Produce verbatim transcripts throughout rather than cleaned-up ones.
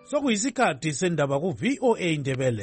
Sokuyisikhathi sendaba ku V O A Indebele.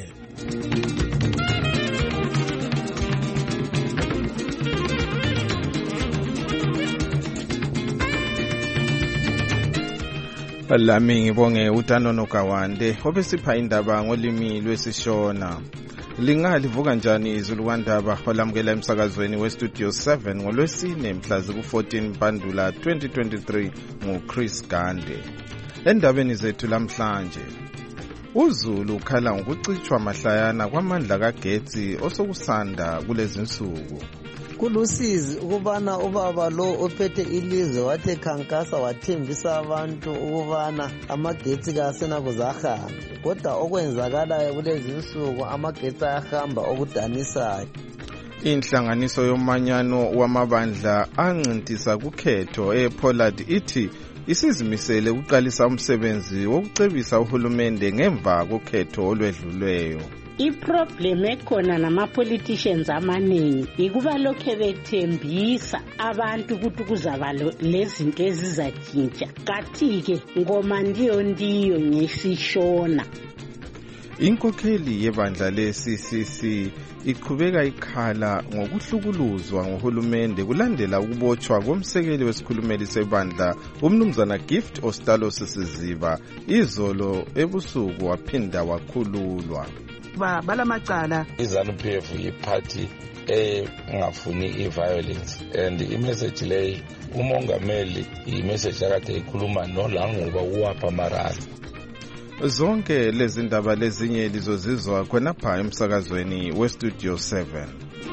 Lami ngibonge uTanono Kawande obesipha indaba ngolimi lwesishona. Lingalivuka njani izulu kwandaba olamukela emsakazweni westudio seven ngolwesine mhla ziku fourteen Mpandula twenty twenty-three nguChris Gande. Endabeni zethu lamhlanje, uZulu ukhala ngokucitshwa mahlayana kwamandla kagetsi osokusanda kulezi nsuku. Kulusizi ukubana ubaba lo ophethe ilizwe wathe khankasa wathembisa abantu ukubana amagetsi kasena kuzahamba, kodwa okwenzakalayo kulezi nsuku amagetsi ayahamba okudanisayo. Inhlanganiso yomanyano wamabandla ancintisa kukhetho ePollard ithi isizimisele ukuqalisa umsebenzi wokucebisa uhulumende ngemva kokhetho olwedlulweyo. I-problem ekhona nama-politicians amaningi ikuba lokhe bethembisa abantu ukuthi kuzaba lezinto ezizatshintsha, kathi-ke ngoma ndiyo ndiyo ngesishona. Inkokheli yebandla le-C C C iqhubeka ikhala ngokuhlukuluzwa ngohulumende kulandela ukubotshwa komsekeli wesikhulumeli sebandla umnumzana Gift Ostalo Sisiziba izolo ebusuku waphinda wakhululwa. Balamacala iZANU-P F yiparty engafuni i-violence, and imessage leyi umongameli imessage akade ikhuluma nolangoba uwapha marana. Zonke lezi ndaba lezinye lizozizwa khonapha emsakazweni westudio seven.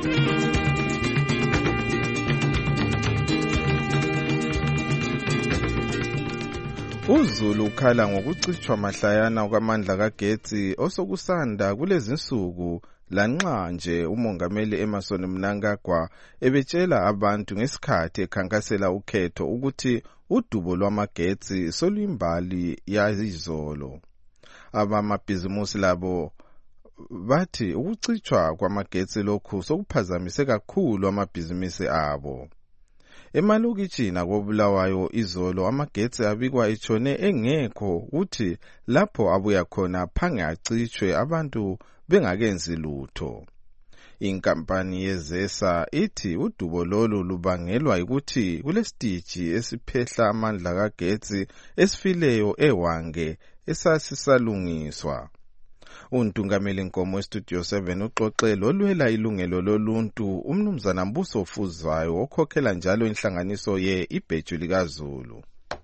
uZulu ukhala ngokucitshwa mahlayana kwamandla kagetsi osokusanda kulezi nsuku, lanxa nje umongameli Emmerson Mnangagwa ebetshela abantu ngesikhathi ekhankasela ukhetho ukuthi udubo lwamagetsi soluyimbali yazizolo. Abamabhizimusi labo bathi ukucitshwa kwamagetsi lokhu sokuphazamise kakhulu amabhizimusi abo. Emalokitshini koBulawayo izolo amagetsi abikwa etshone engekho, uthi lapho abuya khona phange acitshwe abantu bengakenzi lutho. Inkampani yezesa ithi udubo lolu lubangelwa ukuthi kulesitiji esiphehla amandla kagetsi esifileyo eWange esasisalungiswa. Untungameli Nkomo westudio seven uxoxelo olwela ilungelo loluntu umnumzana Mbuso Fuzayo okhokhela njalo inhlanganiso ye ibheju likaZulu.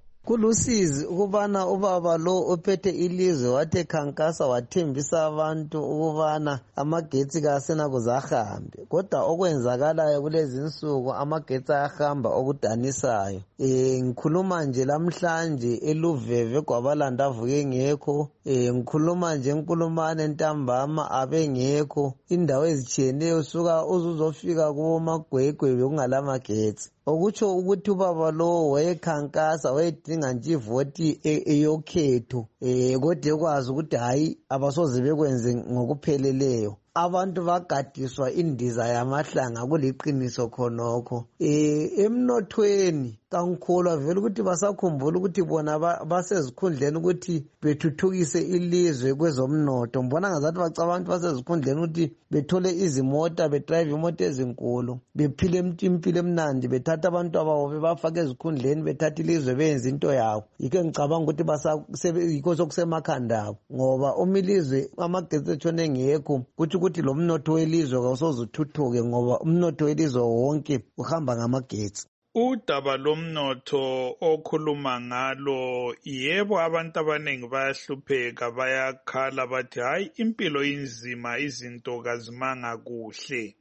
Kulusizi ukubana ubaba lo ophethe ilizwe wathe khankasa wathembisa abantu ukubana amagetsi kasena kuzahambe, kodwa okwenzakalayo kulezi nsuku amagetsi ayahamba okudanisayo. Eh ngikhuluma nje lamhlanje eLuveve kwabalanda avuke ngekho, eh ngikhuluma nje enkulumane ntambama abengekho, indawo ezitshiyeneyo suka uzuzofika kuMagwegwe bekungalamagetsi. Okutsho ukuthi ubaba lo wayekhankasa wayedinga nje ivoti eyokhetho, eh kodwa ekwazi ukuthi hayi abasoze bekwenze ngokupheleleyo. Abantu bagadiswa indiza yamahlanga kuliqiniso khonokho. Eh emnothweni kankholwa vele ukuthi basakhumbula ukuthi bona basezikhundleni ukuthi bethuthukise ilizwe kwezomnotho. Mbona ngazathi bacabantu basezikhundleni ukuthi bethole izimota, bedrive imoto ezinkulu, bephile impilo emnandi, bethatha abantu ababo bebafaka ezikhundleni, bethatha ilizwe benze into yawo. Yike ngicabanga ukuthi basayikho sokusemakhanda abo, ngoba umilizwe amagetsi etshone ngekho kuthi ukuthi lo mnotho welizwe kawusoze uthuthuke, ngoba umnotho welizwe wonke uhamba ngamagetsi. Udaba lomnotho okhuluma ngalo, yebo abantu abaningi bayahlupheka, bayakhala bathi hayi impilo inzima, izinto kazimanga kuhle.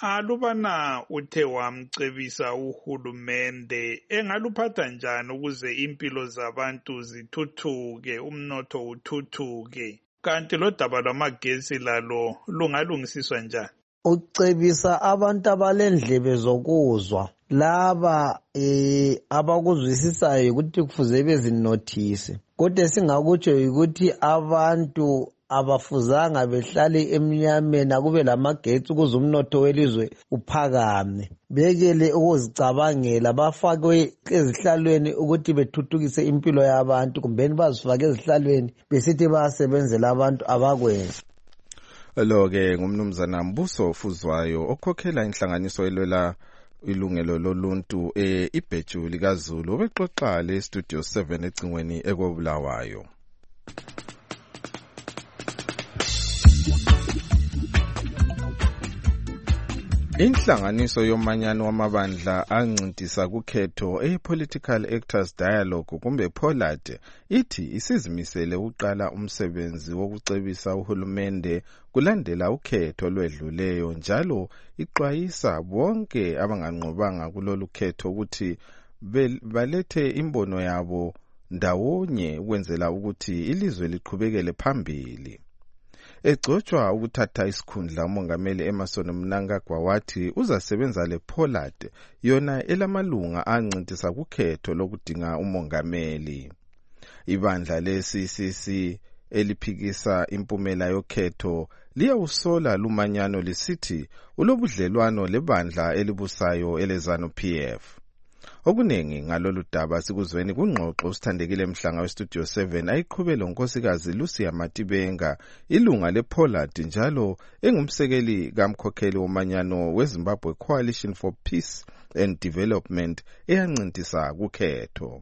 Alubana uthe wamcebisa uhulumende engaluphatha njani ukuze impilo zabantu zithuthuke, umnotho uthuthuke, kanti lo daba lwamagetsi lalo lungalungisiswa njani? Ucebisa abantu abalendlebe zokuzwa, laba eh abakuzwisisayo ukuthi kufuze bezinothise, kodwa singakutsho ukuthi abantu abafuzanga behlale emnyameni akube lamagetsi ukuze umnotho welizwe uphakame. Bekele ukuzicabangela bafakwe ezihlalweni ukuthi bethuthukise impilo yabantu kumbeni bazifake ezihlalweni besithi bayasebenzela abantu abakwenza. Lo-ke ngumnumzana Mbuso Fuzwayo okhokhela inhlanganiso elwela ilungelo loluntu e ibheju likaZulu obexoxa le Studio seven ecingweni ekobulawayo. Inhlanganiso yomanyano wamabandla ancintisa kukhetho e-Political Actors Dialogue kumbe Pollard ithi isizimisele uqala umsebenzi wokucebisa uhulumende kulandela ukhetho lwedluleyo njalo ixwayisa bonke abanganqobanga kulolu khetho ukuthi balethe imbono yabo ndawonye ukwenzela ukuthi ilizwe liqhubekele phambili. Egcotshwa ukuthatha isikhundla umongameli Emmerson Mnangagwa wathi uzasebenza le Pollard yona elamalunga ancintisa kukhetho lokudinga umongameli. Ibandla le-C C C eliphikisa impumela yokhetho liyawusola lumanyano lisithi ulobudlelwano lebandla elibusayo eleZANU P F. Okuningi ngalolu daba sikuzweni kungxoxo usithandekile Mhlanga weStudio seven ayiqhubela unkosikazi Lucia Matibenga ilunga lePollard njalo engumsekeli kamkhokheli womanyano weZimbabwe Coalition for Peace and Development eyancintisa kukhetho.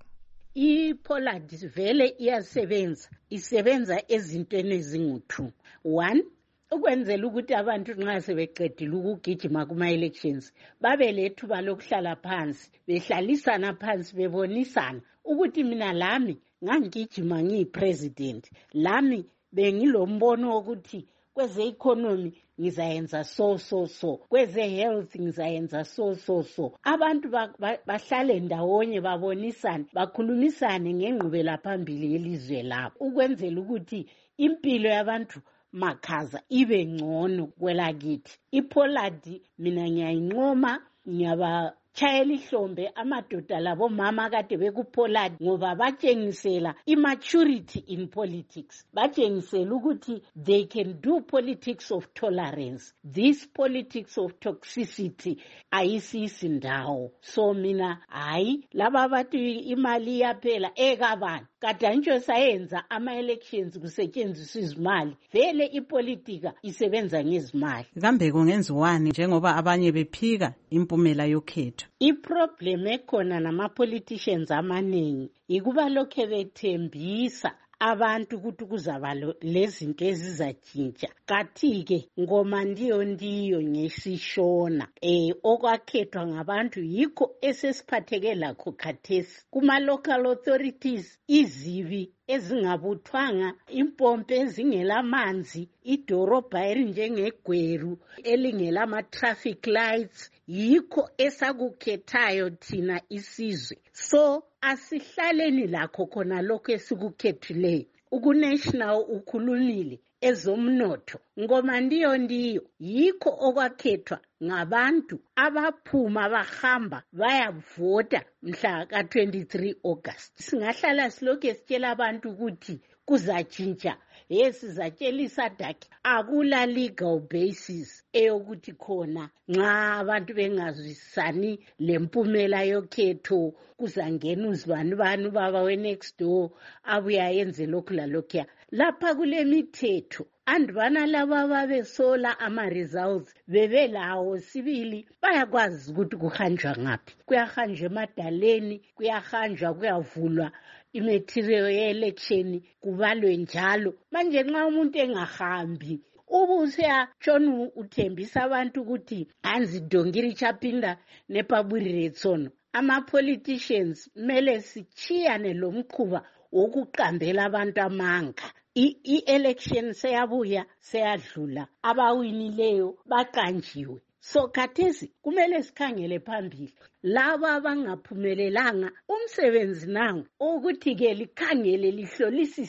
iPollard vele iyasebenza isebenza ezintweni ezingu-two. One, ukwenzela ukuthi abantu nxa sebeqedile ukugijima kuma-elections babe lethuba lokuhlala phansi behlalisana phansi bebonisana ukuthi mina lami ngangigijima ngiyi-president, lami bengilombono wokuthi kweze-economy ngizayenza so so so, kweze-health ngizayenza so so so. Abantu bahlale ndawonye babonisane bakhulumisane ngengqubela phambili yelizwe labo ukwenzela ukuthi impilo yabantu makhaza ibe ngcono kwelakithi. iPollard mina ngiyayinqoma, ngiyabachayela ihlombe amadoda labo mama kade bekuPollard ngoba batshengisela immaturity in politics, batshengisela ukuthi they can do politics of tolerance. This politics of toxicity ayisisi ndawo. So mina hayi laba bathi imali yaphela ekabani kadantsho sayenza ama-elections kusetshenziswa izimali, vele ipolitika isebenza ngezimali. Kambe kungenziwani njengoba abanye bephika impumela yokhetho? Iproblem ekhona nama-politicians amaningi ikuba lokhe bethembisa abantu ukuthi kuzaba lezinto ezizatshintsha. Kathi-ke ngoma ndiyo ndiyo ngesishona eh okwakhethwa ngabantu yikho esesiphatheke lakho khathesi. Kuma-local authorities izibi ezingabuthwanga, impompe ezingelamanzi, idorobha elinjengegweru elingelama-traffic lights, yikho esakukhethayo thina isizwe. So asihlaleni lakho khona lokho esikukhethileyo. Ukunational ukhulumile ezomnotho ngoma ndiyo ndiyo yikho okwakhethwa ngabantu abaphuma bahamba bayavota mhla ka twenty-three August. Singahlala silokhu sitshela abantu ukuthi kuzatshintsha, yesizatshela dakhe akula legal basis eyokuthi khona nxa abantu bengazwisani lempumela yokhetho kuzangena uzibani bani baba we-next door abuya yenze lokhu lalokhuya. Lapha kule mithetho andibana laba babesola ama-results bebelawo sibili bayakwazi ukuthi kuhanjwa ngaphi. Kuyahanjwa emadaleni, kuyahanjwa kuyavulwa imaterial ye-election kubalwe njalo. Manje nxa umuntu engahambi ubuseyatshona uthembisa abantu ukuthi anzi dongiri chapinda nepaburi retsono. Ama-politicians mele sichiyane lo mkhuba wokuqambela abantu amanga. I-election seyabuya seyadlula, abawinileyo baqanjiwe. So khathesi kumele sikhangele phambili laba abangaphumelelanga umsebenzi nangu ukuthi ke likhangele lihlolisisa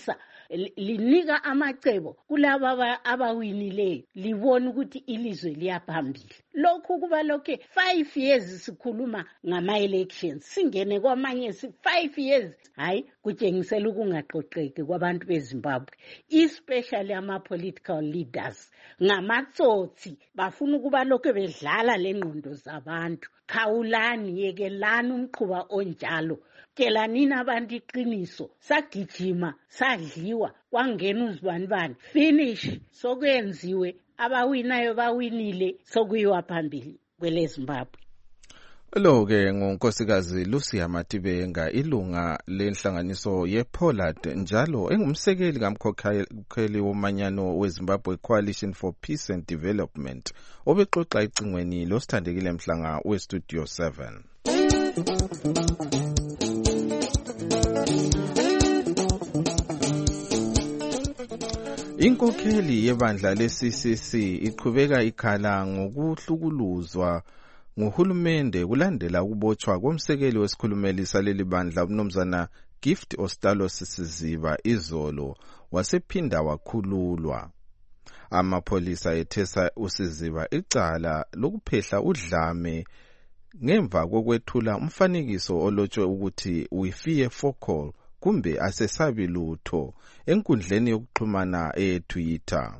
linika amacebo kulaba abawinileyo libona ukuthi ilizwe liyaphambili. Lokhu kuba lokho five years sikhuluma ngama-elections singene kwamanye five years hayi kutshengisela ukungaqoqeki kwabantu beZimbabwe, especially ama-political leaders ngamatsotsi bafuna ukuba lokho bedlala lengqondo zabantu. Khawulani, yekelani umqhuba onjalo, tshelanini abantu iqiniso, sagijima sadliwa kwangena uzibanibani finish sokwenziwe, abawinayo bawinile sokuyiwa phambili kwele Zimbabwe. Lo-ke ngunkosikazi Lucia Matibenga, ilunga lenhlanganiso ye-Pollard njalo engumsekeli kamkhokheli womanyano weZimbabwe Coalition for Peace and Development, obexoxa icingweni losithandekile mhlanga weStudio seven. Inkokheli yebandla le-C C C iqhubeka ikhala ngokuhlukuluzwa nguhulumende kulandela ukubotshwa komsekeli wesikhulumeli saleli bandla umnumzana Gift Ostalos Siziba izolo wasephinda wakhululwa. Amapholisa ethesa uSiziba icala lokuphehla udlame ngemva kokwethula umfanekiso olotshwe ukuthi we fear focal kumbe asesabi lutho enkundleni yokuxhumana e-Twitter.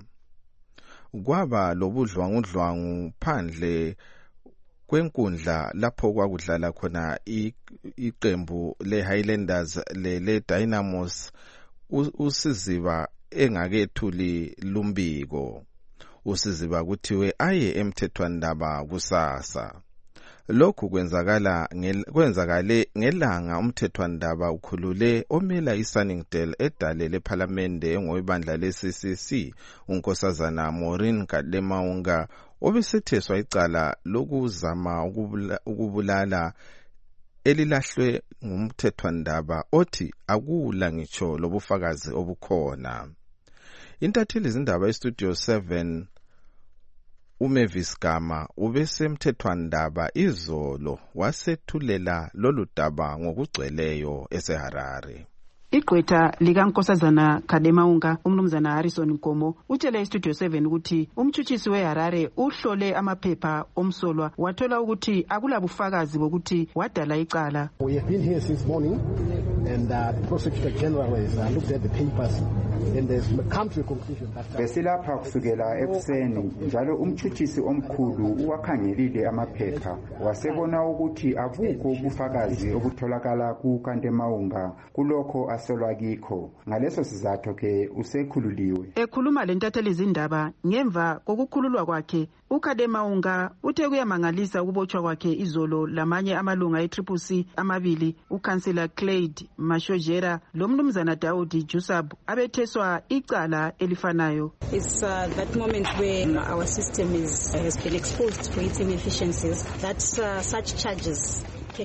Kwaba lobudlwangudlwangu phandle kwenkundla lapho kwakudlala khona iqembu le-Highlanders le-Dynamos, uSiziba engakethuli lumbiko. uSiziba kuthiwe aye emthethwandaba kusasa. Lokhu kwenzakala kwenzakale ngelanga umthethwandaba ukhulule omela iSunningdale edale lePhalamende engowebandla le-C C C unkosazana Maureen Kademaunga obesetheswa icala lokuzama ukubulala elilahlwe ngumthethwandaba othi akula ngitsho lobufakazi obukhona. Intatheli zindaba eStudio seven uMavis Gama ubesemthethwandaba izolo wasethulela lolu daba ngokugcweleyo eseHarare. Igqwetha likankosazana Kademaunga umnumzana Harrison Nkomo utshele iStudio seven ukuthi umtshutshisi weHarare uhlole amaphepha omsolwa wathola ukuthi akulabufakazi bokuthi wadala icala. We have been here since morning and uh, the Prosecutor General has uh, looked at the papers and there's come to a conclusion that besilapha kusukela ekuseni njalo umtshutshisi omkhulu uwakhangelile amaphepha wasebona ukuthi abukho ubufakazi obutholakala kuKademaunga kulokho asolwa kikho. Ngaleso sizathu ke usekhululiwe. Ekhuluma lentatheli zindaba ngemva kokukhululwa kwakhe, uKademaunga uthe kuyamangalisa ukubotshwa kwakhe izolo lamanye amalunga e-Triple C amabili, uKhansela Clyde Mashojera lomnumzana Daudi Jusab abetheswa icala elifanayo. It's uh, that moment where our system is uh, has been exposed to its inefficiencies that uh, such charges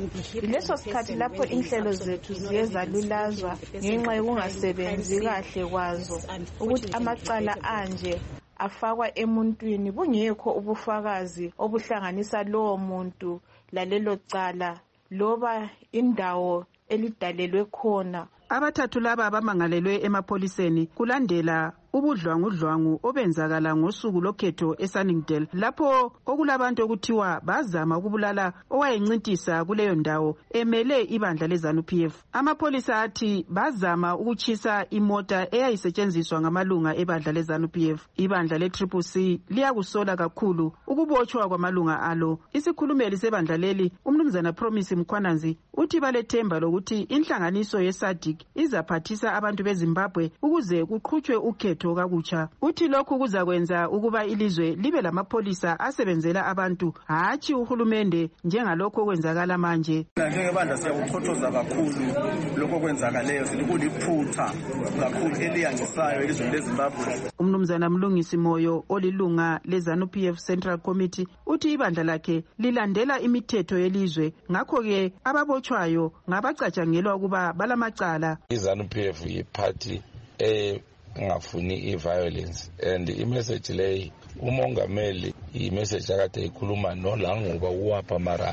Leso sikhathi lapho inhlelo zethu ziye zalulazwa ngenxa yokungasebenzi kahle kwazo ukuthi amacala anje afakwa emuntwini bungekho ubufakazi obuhlanganisa lowo muntu lalelo cala loba indawo elidalelwe khona. Abathathu laba abamangalelwe emapholiseni kulandela ubudlwangudlwangu obenzakala ngosuku lokhetho eSunningdale lapho okulabantu okuthiwa bazama ukubulala owayencintisa kuleyo ndawo emele ibandla leZANU P F. Amapholisa athi bazama ukuchisa imota eyayisetshenziswa ngamalunga ebandla leZANU P F. Ibandla le-Triple C liyakusola kakhulu ukubotshwa kwamalunga alo. Isikhulumeli sebandla leli umnumzana Promise Mkhwananzi uthi balethemba lokuthi inhlanganiso yeSADC izaphathisa abantu beZimbabwe ukuze kuqhutshwe ukhetho kakutsha. Uthi lokhu kuzakwenza ukuba ilizwe libe lamapholisa asebenzela abantu hatshi uhulumende njengalokho okwenzakala manje. Njengebandla siyakuchothoza kakhulu lokho kwenzakaleyo siliphutha kakhulu eliyangisayo elizweni leZimbabwe. Umnumzana Mlungisi Moyo olilunga leZANU P F Central Committee uthi ibandla lakhe lilandela imithetho yelizwe ngakho ke ababotshwayo ngabacatshangelwa ukuba balamacala. iZANU P F yiparty eh ngafuni i-violence and i-message leyi umongameli i-message akade ikhuluma nolanguba uwapha marara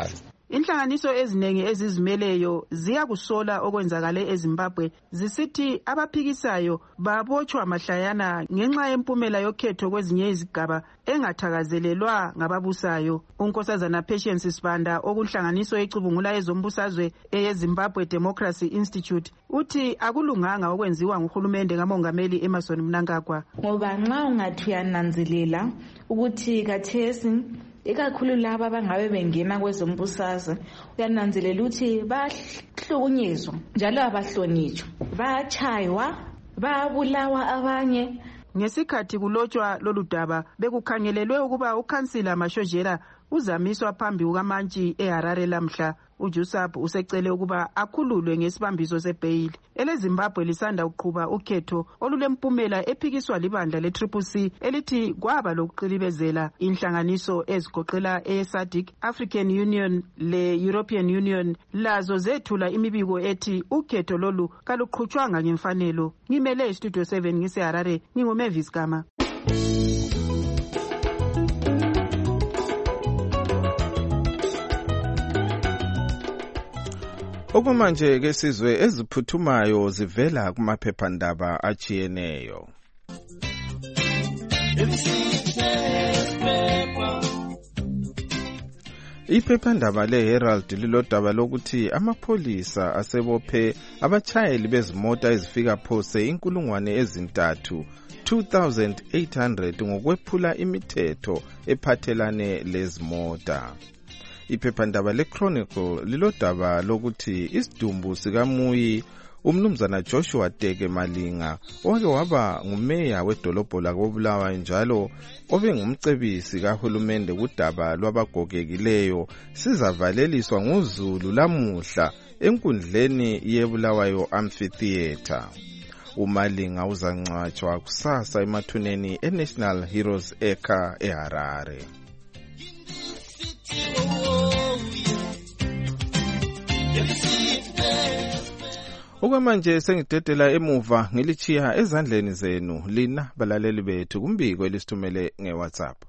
inhlanganiso eziningi ezizimeleyo ziyakusola okwenzakale eZimbabwe zisithi abaphikisayo babotshwa mahlayana ngenxa yempumela yokhetho kwezinye izigaba engathakazelelwa ngababusayo. uNkosazana Patience Sibanda okunhlanganiso ecubungula ezombusazwe eyeZimbabwe Democracy Institute uthi akulunganga okwenziwa nguhulumende kamongameli Emmerson Mnangagwa, ngoba nxa ungathi uyananzelela ukuthi kathesi ikakhulu laba abangabe bengena kwezombusazwe uyananzelela ukuthi bahlukunyezwa njalo abahlonitshwa, bayachaywa, bayabulawa abanye. Ngesikhathi kulotshwa lolu daba bekukhangelelwe ukuba ukhansila Mashojela uzamiswa phambi kukaMantshi eHarare lamhla. uJusab usecele ukuba akhululwe ngesibambiso sebhayili. EleZimbabwe lisanda uqhuba ukhetho olulempumela ephikiswa libandla le-Triple C elithi kwaba lokuqilibezela inhlanganiso ezigoqela e-SADC, African Union le-European Union lazo zethula imibiko ethi ukhetho lolu kaluqhutshwanga ngemfanelo. Ngimele eStudio seven ngiseHarare, nginguMavis Gama. Okumanje ke sizwe eziphuthumayo zivela kumaphephandaba achiyeneyo. Iphephandaba leHerald lilodaba lokuthi amapholisa asebophe abachayeli bezimota ezifika phose inkulungwane ezintathu two thousand eight hundred ngokwephula imithetho ephathelane lezimota. Iphephandaba leChronicle lilodaba lokuthi isidumbu sikaMuyi umnumzana Joshua Teke Malinga owake waba ngumeya wedolobho lakoBulawayo njalo obe ngumcebisi kahulumende kudaba lwabagogekileyo sizavaleliswa ngoZulu lamuhla enkundleni yeBulawayo Amphitheatre. uMalinga uzangcwatshwa kusasa emathuneni eNational Heroes Eka eHarare. Okwamanje sengidedela emuva ngilichiya ezandleni zenu lina balaleli bethu kumbiko elisithumele ngeWhatsApp.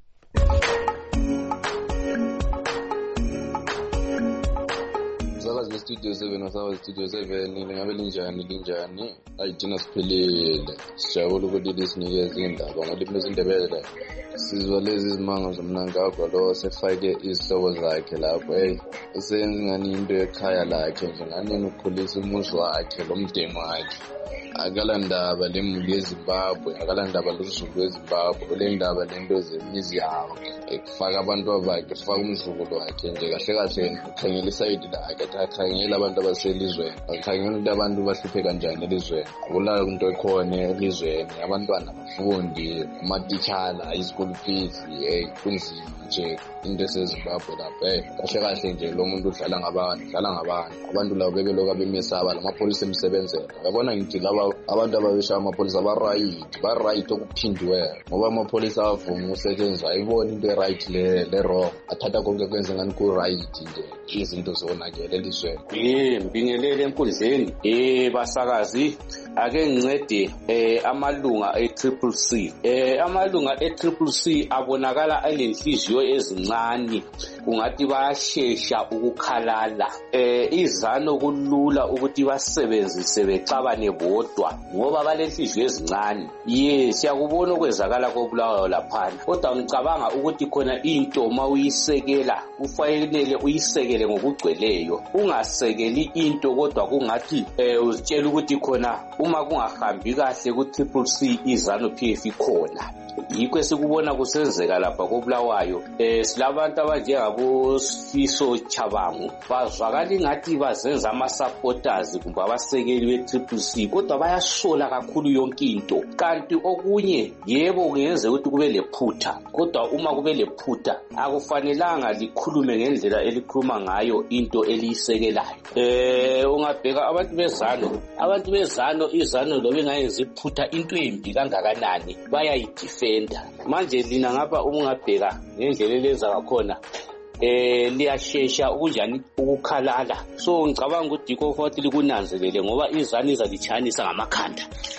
Sakazi Studio seven wasaba Studio seven ngabe linjani linjani ayidina siphelele sijabula ukuthi lisinikeze indaba ngolimi lwesiNdebele sizwa lezi izimanga zomnangagwa lo sefake izihlobo zakhe lapho hey usenza ngani into ekhaya lakhe nje ngani ukukhulisa umuzi wakhe lomdeni wakhe akalandaba lemuli yeZimbabwe akalandaba lozulu weZimbabwe le ndaba lento zemizi yawo ekufaka abantu abakhe kufaka umzukulu wakhe nje kahle kahle ukhangela isayidi lakhe akhangela abantu abaselizweni akhangela ukuthi abantu bahluphe kanjani elizweni akulayo into ekhona elizweni abantwana abafundi amatitshala i-school fees hey kunzima nje into eseZimbabwe lapho hey kahle kahle nje lo muntu udlala ngabantu udlala ngabantu abantu labo bebeloka bemesaba lamapholisa emsebenzela yabona ngithi laba abantu ababesha amapholisa ba right ba right okuphindiwe ngoba amapholisa avuma ukusebenza ayibona into right le le wrong athatha konke kwenze ngani ku right nje izinto zonakele elizweni. Eh mbingelele enkundleni eh basakazi ake ngincede eh amalunga e-Triple C eh amalunga e-Triple C abonakala alenhliziyo ezincane kungathi bayashesha ukukhalala eh izano kulula ukuthi basebenzise becabane bodwa ngoba balenhliziyo ezincane. Yes siyakubona okwenzakala koBulawayo lapha kodwa ngicabanga ukuthi khona into mawuyisekela kufanele uyisekele ngokugcweleyo ungasekeli into kodwa kungathi eh uzitshela ukuthi khona uma kungahambi kahle ku-Triple C izano P F ikhona. Yikho esikubona kusenzeka lapha koBulawayo eh silabantu abanjengabo Siso Chabangu bazwakala ingathi bazenza ama supporters kumbe abasekeli be-Triple C kodwa bayasola kakhulu yonke into kanti okunye yebo kungeze ukuthi kube lephutha kodwa uma kube lephutha akufanelanga likhulume ngendlela elikhuluma ngayo into eliyisekelayo. Eh ungabheka abantu bezano abantu bezano izano lobe ngayenza iphutha into embi kangakanani bayayidefenda manje lina ngapha ungabheka ngendlela elenza ngakhona eh liyashesha ukunjani ukukhalala so ngicabanga ukuthi diko futhi likunanzelele ngoba izani izalichayanisa ngamakhanda.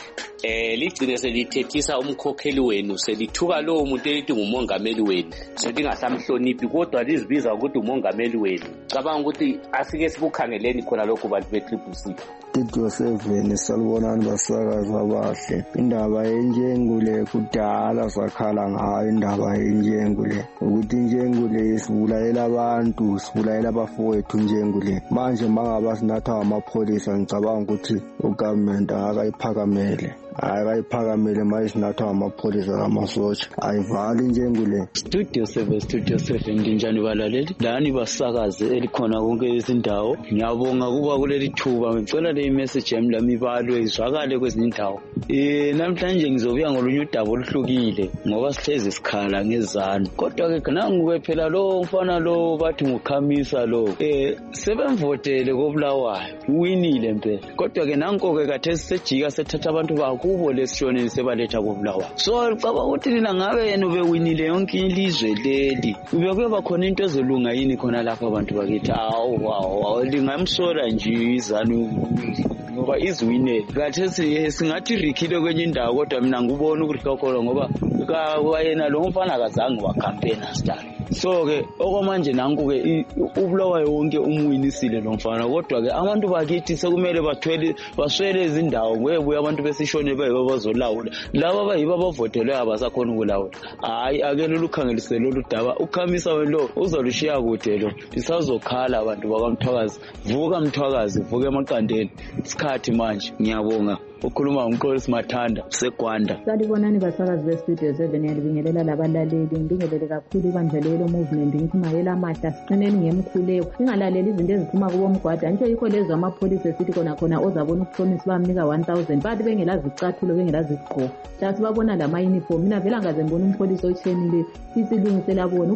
eh ligcine selithethisa umkhokheli wenu selithuka lowo muntu elithi ngumongameli wenu selingasamhloniphi kodwa lizibiza ukuthi umongameli wenu. Cabanga ukuthi asike sikukhangeleni khona lokho bantu be-Triple C. Studio seven salibonani basakazi abahle. Indaba yenjengule kudala sakhala ngayo indaba yenjengule ukuthi injengule sibulalela abantu sibulalela abafowethu njengule. Manje mangaba sinatha amapholisa ngicabanga ukuthi ugovernment akayiphakamele akayiphakamele manje sinatha amapholisa kamasotsha ayivali njengule. Studio seven Studio seven njani balaleli lani basakazi elikhona konke izindawo. Ngiyabonga kuba kuleli thuba ngicela le message yami lami ibalwe izwakale kwezinye indawo. Eh namhlanje ngizobuya ngolunye udaba oluhlukile ngoba sihlezi sikhala ngezanu. Kodwa ke nangu phela lo mfana lo bathi ngukhamisa lo eh sebemvotele koBulawayo uwinile impela. Kodwa ke nanko ke kathe sejika sethatha abantu bakubo lesishoneni sebaletha koBulawayo. So cabanga ukuthi lina ngabe yena ubewinile yonke ilizwe leli ube kuba khona into ezolunga yini khona lapha abantu bakithi. Awu wow lingamsola nje izanu ngoba iziwinele. Kathe singathi rikhile kwenye indawo kodwa mina ngubona ukuthi ngoba wayena lo mfana akazange wacampaign start. So ke okwamanje nanku ke uBulawayo wonke umwinisile lo mfana kodwa ke abantu bakithi sekumele bathwele baswele izindawo kwebuye abantu besishone bayibo bazolawula laba bayibo abavotelwe abasakhona ukulawula. Hayi ake lolukhangelise lolu daba ukhamisa welo uzolushiya kude lo isazokhala abantu bakamthwakazi. Vuka Mthwakazi vuka emaqandeni isikhathi manje. Ngiyabonga ukhuluma uMxolisi Mathanda seGwanda. Salibonani basakazi be-Studio seven yalibingelela labalaleli ngibingelele kakhulu ibandla lelo movement ngithi mayela amahla siqineni ngemkhuleko singalaleli izinto eziphuma kubo mgwada nje yikho lezo amapholisa esithi khona khona ozabona ukupromise bamnika one thousand bathi bengelazi icathulo bengelazi igqoko just babona lama uniform. Mina vela ngaze ngibona umpolisi ochenile isilungisela bona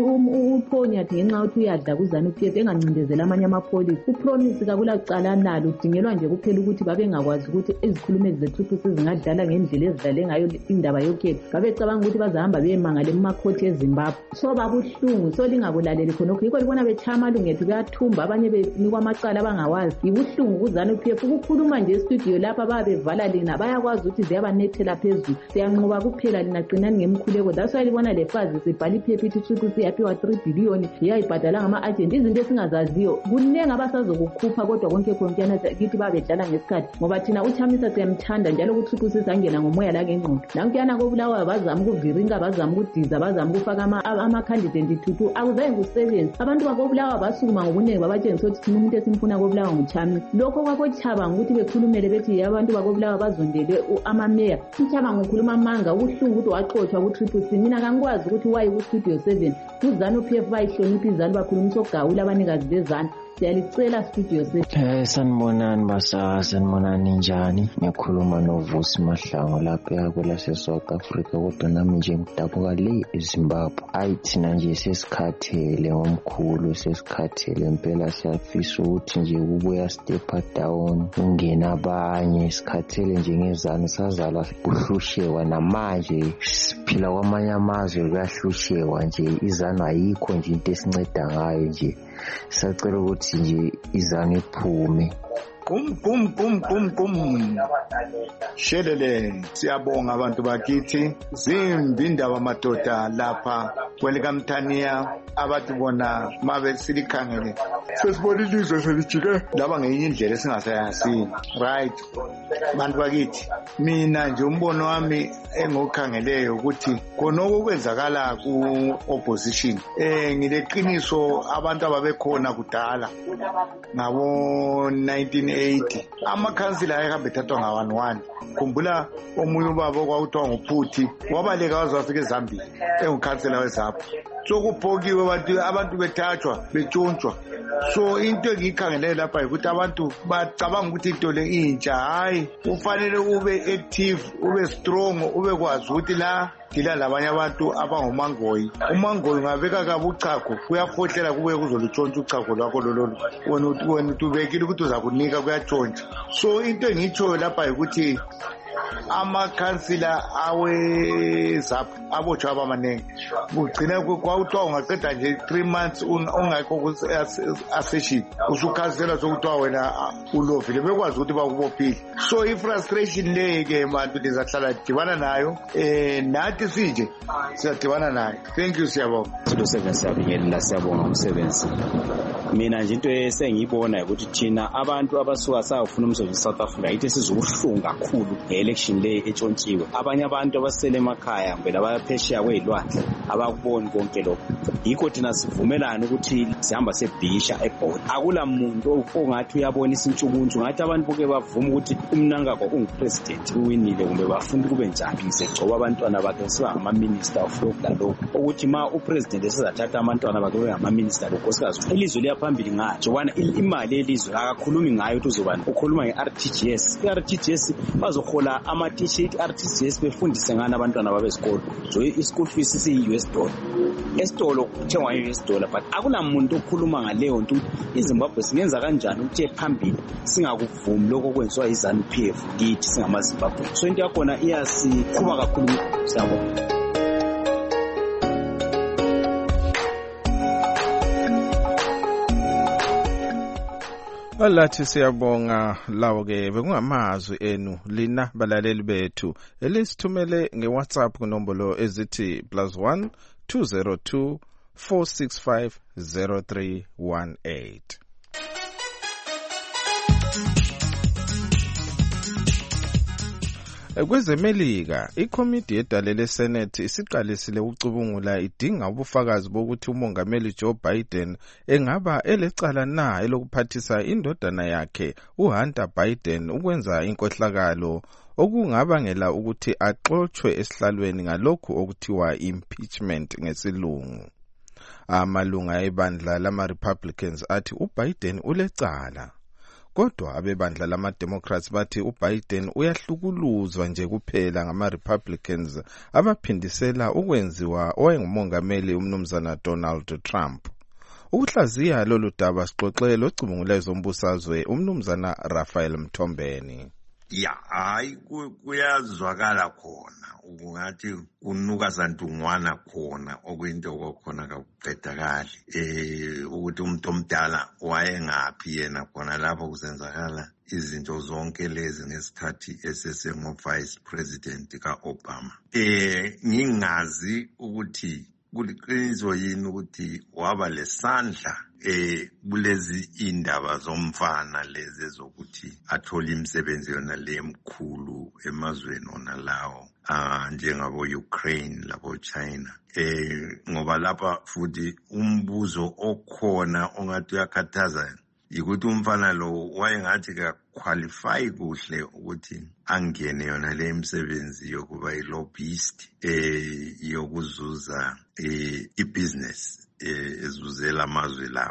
uphonya athi ngenxa ukuthi uyadla kuzana uPF engancindezela amanye amapholisa. Upromise kakula cala nalo udingelwa nje kuphela ukuthi babengakwazi ukuthi izikhulumeli zethu sizingadlala ngendlela ezidlale ngayo indaba yokhetho. Ngabe cabanga ukuthi bazahamba beyemangala emakhoti eZimbabwe. So babuhlungu so lingabulaleli khonokho yikho libona bechama lungethu kuyathumba abanye benikwa amacala abangawazi. Ibuhlungu kuzana uPF ukukhuluma nje estudio lapha babevala lina bayakwazi ukuthi ziyabanethela phezulu. Siyanqoba kuphela lina qinani ngemkhuleko. That's why libona le fazi sibhala iPF ithi Triple C yaphiwa three billion iyayibhadala ngama agent izinto esingazaziyo. Kunengi abasazokukhupha kodwa konke khonkiyana kithi babedlala ngesikhathi ngoba thina uChamisa siyamthanda njalo ukuthi Triple C sangena ngomoya la ngengqondo. Nankuyana koBulawayo bazama ukuviringa bazama ukudiza bazama ukufaka ama ama candidate thuthu akuzaye kusebenza. Abantu bakoBulawayo basukuma ngobunenge babatshengisa ukuthi thina umuntu esimfuna koBulawayo nguChamisa. Lokho kwakoChaba ukuthi bekhulumele bethi abantu bakoBulawayo bazondele amameya. uChaba ngokhuluma amanga ubuhlungu ukuthi waxoshwa kuTriple C. Mina kangikwazi ukuthi why kuStudio seven kuzana uPF bayihlonipha izalo bakhulumisa ogawula abanikazi bezana. Siyalicela Studio seven. Eh sanibonani basakazi sanibonani njani? Ngikhuluma noVusi Mahlango lapha kwelase South Africa kodwa nami nje ngidabuka le eZimbabwe. Ayi thina nje sesikhathele ngomkhulu sesikhathele impela siyafisa ukuthi nje ubuya step down ungena abanye isikhathele nje ngezani sazala kuhlushewa namanje siphila kwamanye amazwe kuyahlushewa nje izanu ayikho nje into esinceda ngayo nje. Sacela ukuthi nje izange iphume. Kum kum kum kum kum shelele siyabonga abantu bakithi zimbi indaba madoda lapha kwelikamthaniya abathi bona mabe silikhangele sesibona ilizwe selijike laba ngenye indlela esingasayazi. Right bantu bakithi mina nje umbono wami engokhangeleyo ukuthi konoko kwenzakala ku opposition eh ngileqiniso abantu ababekhona kudala ngabo nineteen eighty amakhansila ayehambe ethathwa nga one one. Khumbula omunye ubaba okwakuthiwa nguPhuthi wabaleka waze wafika eZambia engukhansila weZapho. So kuphokiwe abantu abantu bethathwa betshontshwa. So into engikhangele lapha ukuthi abantu bacabanga ukuthi into le intsha hayi ufanele ube active ube strong ube kwazi ukuthi la dila labanye abantu abangomangoyi. Umangoyi ngabeka kabuchakho kuyafohlela kube kuzolutshontsha uchakho lwakho lololo wena wena utubekile ukuthi uzakunika kuyatshontsha. So into engitsho lapha ukuthi amakhansila awezapha abotshwa abamanenge kugcina kwakuthiwa ungaqeda nje three months ungekho assession usukhansela sokuthiwa wena ulovile bekwazi ukuthi bakubophile. So i-frustration leyo-ke bantu lizahlala dibana nayo um nathi sije siyadibana nayo. Thank you, siyabonga. Studio seven siyabingelela, siyabonga umsebenzi. Mina nje into esengiyibona ukuthi thina abantu abasuka sayofuna umsebenzi eSouth Africa yithi sizokuhlunga kakhulu nge-election le etshontshiwe. Abanye abantu abasele emakhaya ngempela bayaphesheya kwezilwandle abakuboni konke lokho. Yikho thina sivumelana ukuthi sihamba sebhikisha ebhodi. Akula muntu ongathi uyabonisa intshukuntshu ngathi abantu boke bavuma ukuthi umnangagwa ungupresident uwinile kumbe bafuna kube njani ngisegcoba abantwana bakhe siba ngama-minister of lokhu lalokhu ukuthi ma upresident esizathatha abantwana bakhe bengama-minister lonkosikazi ilizwe liyaphambili ngayo jobana imali yelizwe akakhulumi ngayo ukuthi uzobani ukhuluma nge-R T G S. I-R T G S bazohola ama-t-shirt R T G S befundise ngani abantwana babesikolo so i-school fees siyi-U S dollar esitolo kuthengwa i-U S dollar but akunamuntu okhuluma ngaleyo nto iZimbabwe singenza kanjani ukuthi phambili singakuvumi lokho kwenziwa i-ZANU P F kithi singamaZimbabwe. So into yakhona iyasiqhuba kakhulu siyabonga. Alathi siyabonga lawo-ke bekungamazwi enu lina balaleli bethu elisithumele nge-WhatsApp kunombolo ezithi plus one two zero two four six five zero three one eight. Kwezemelika ikomiti yedale leSenate isiqalisile ukucubungula idinga ubufakazi bokuthi umongameli Joe Biden engaba elecala na elokuphathisa indodana yakhe uHunter Biden ukwenza inkohlakalo okungabangela ukuthi axoxwe esihlalweni ngalokhu okuthiwa impeachment ngesilungu. Amalunga ebandla lama-Republicans athi uBiden ulecala. Kodwa abebandla lama-Democrats bathi uBiden uyahlukuluzwa nje kuphela ngama-Republicans abaphindisela ukwenziwa owayengumongameli umnumzana Donald Trump. Ukuhlaziya lolu daba sixoxe locubungula zombusazwe umnumzana Raphael Mthombeni. Ya hayi kuyazwakala khona ungathi unuka santungwana khona okuyinto kokhona kakuqedakali eh ukuthi umuntu omdala wayengaphi yena khona lapho kusenzakala izinto zonke lezi ngesikhathi esesengo vice president kaObama. Eh ngingazi ukuthi kuliqiniso yini ukuthi waba lesandla eh kulezi indaba zomfana lezi zokuthi athola imisebenzi yona lemkhulu emazweni ona lawo ah njengabo Ukraine labo China eh ngoba lapha futhi umbuzo okhona ongathi uyakhathaza ukuthi umfana lo wayengathi ka qualify kuhle ukuthi angene yona le imisebenzi yokuba i-lobbyist eh yokuzuza eh ibusiness eh ezuzela amazwe lawo.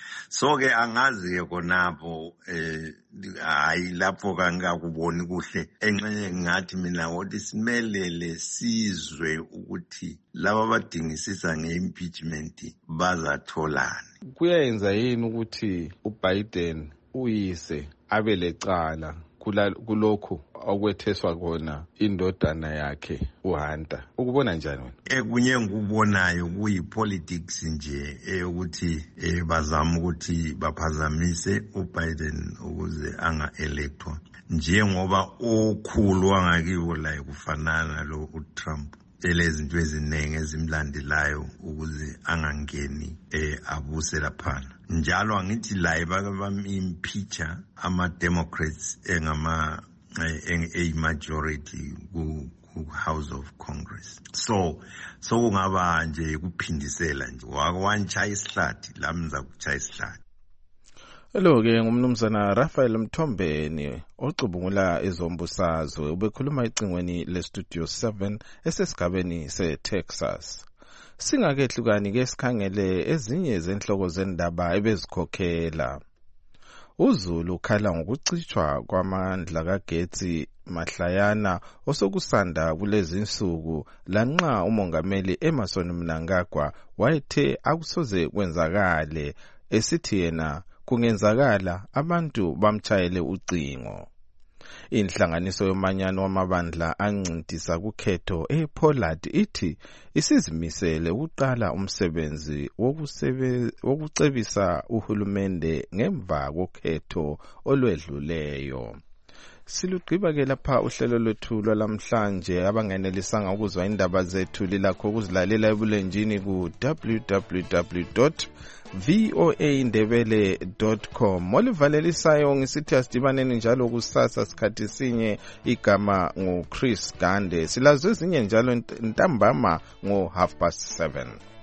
So ke angazi ke konapho eh hayi lapho kangakuboni kuhle enxenye ngathi mina ukuthi simelele sizwe ukuthi laba badingisisa ngeimpeachment bazatholana. Kuyenza yini ukuthi uBiden uyise abelecala kulokho okwetheswa kona indodana yakhe uHunter? Ukubona njani wena? Ekunye ngikubonayo kuyipolitics nje eyokuthi bazama ukuthi baphazamise uBiden ukuze anga electwa njengoba okhulu wangakibo la kufanana lo uTrump elezinto eziningi ezimlandelayo ukuze angangeni eh abuse laphana. Njalo angithi la bamimpeacha ama Democrats engama a majority ku House of Congress. So so kungaba nje kuphindisela nje wakwanchaya isihlathi lamza kuchaya isihlathi. Hello ke ngumnumzana Raphael Mthombeni ocubungula ezombusazwe ubekhuluma icingweni le Studio seven esesigabeni seTexas. Singakehlukani ke sikhangele ezinye zenhloko zendaba ebezikhokhela. uZulu ukhala ngokucitshwa kwamandla kagetsi mahlayana osokusanda kulezi insuku lanxa umongameli Emmerson Mnangagwa wayethe akusoze kwenzakale esithi yena kungenzakala abantu bamchayele ucingo. Inhlanganiso yomanyano wamabandla ancintisa kukhetho ePollard ithi isizimisele ukuqala umsebenzi wokucebisa uhulumende ngemva kokhetho olwedluleyo. Silugqiba ke lapha uhlelo lwethu lwalamhlanje. Abangenelisanga ukuzwa indaba zethu lilakho ukuzilalela ebulenjini ku w w w dot voa ndebele dot com. Olivalelisayo ngisithi asidibaneni njalo kusasa sikhathi sinye. Igama ngu Chris Gande. Silazwe ezinye njalo ntambama ngo half past seven.